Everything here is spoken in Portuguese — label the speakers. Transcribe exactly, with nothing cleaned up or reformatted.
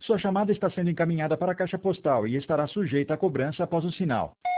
Speaker 1: Sua chamada está sendo encaminhada para a caixa postal e estará sujeita a cobrança após o sinal.